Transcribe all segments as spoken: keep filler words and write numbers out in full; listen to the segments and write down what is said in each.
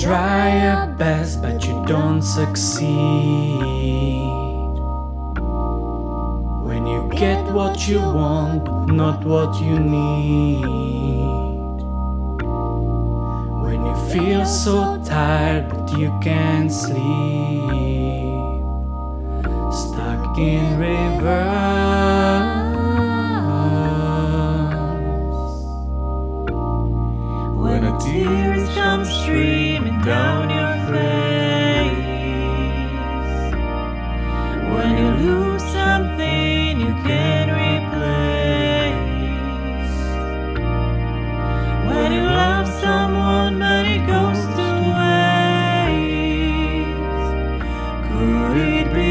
try your best, but you don't succeed. When you get what you want, but not what you need. When you feel so tired, but you can't sleep. Stuck in reverse. When a tears come streaming down your face, when you lose something you can't replace, when you love someone but it goes to waste, could it be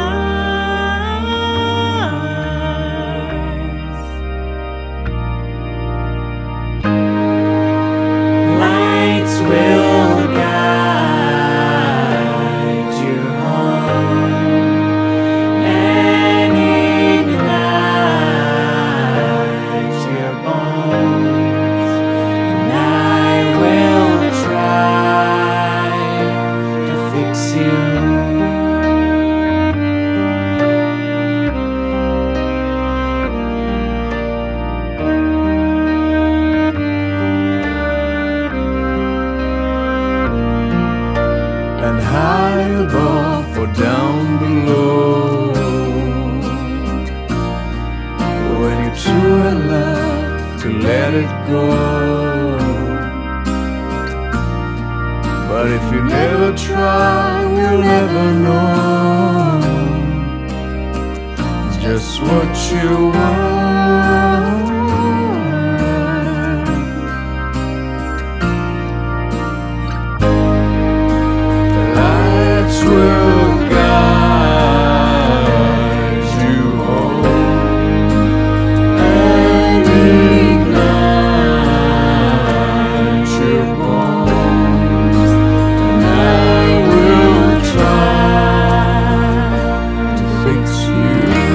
wise? Lights will guide you home and ignite your bones, and I will try to fix you. And high above or down below, when you're true in love, to let it go. But if you never try, you'll never know just what you want. Will guide you home and ignite your bones, and I will try to fix you.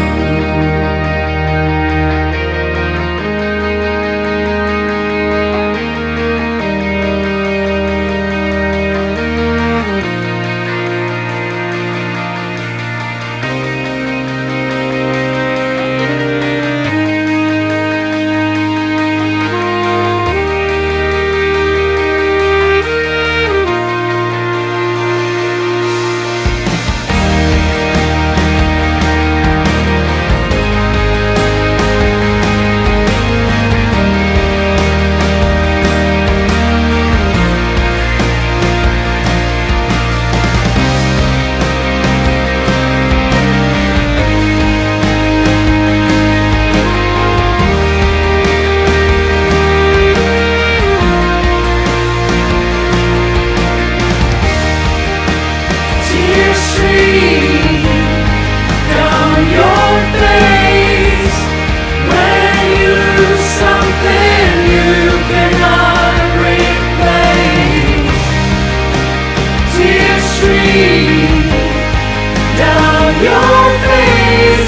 Your face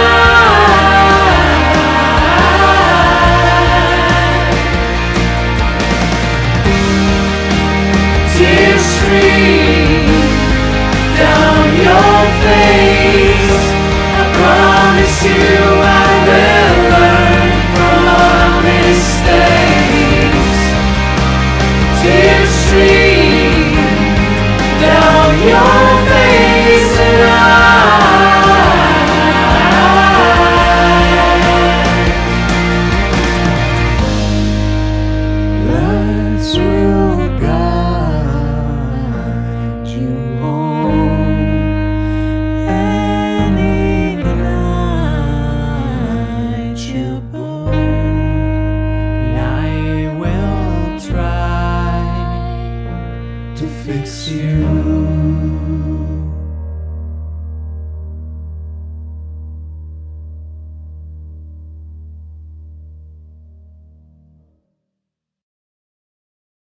tonight, tears stream down your face. I promise you I will learn from our mistakes. Tears stream down your face tonight. To fix you.